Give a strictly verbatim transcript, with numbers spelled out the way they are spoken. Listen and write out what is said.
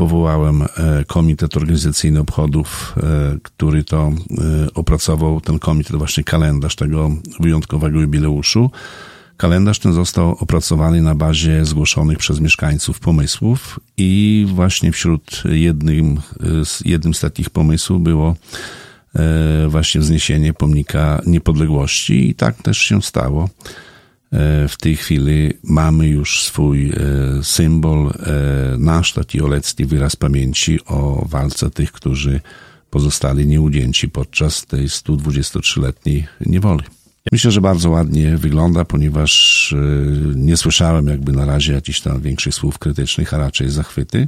powołałem komitet organizacyjny obchodów, który to opracował, ten komitet, właśnie kalendarz tego wyjątkowego jubileuszu. Kalendarz ten został opracowany na bazie zgłoszonych przez mieszkańców pomysłów i właśnie wśród jednym, jednym z takich pomysłów było właśnie wzniesienie pomnika niepodległości i tak też się stało. W tej chwili mamy już swój symbol, nasz taki olecki wyraz pamięci o walce tych, którzy pozostali nieugięci podczas tej sto dwudziestotrzyletniej niewoli. Myślę, że bardzo ładnie wygląda, ponieważ nie słyszałem jakby na razie jakichś tam większych słów krytycznych, a raczej zachwyty.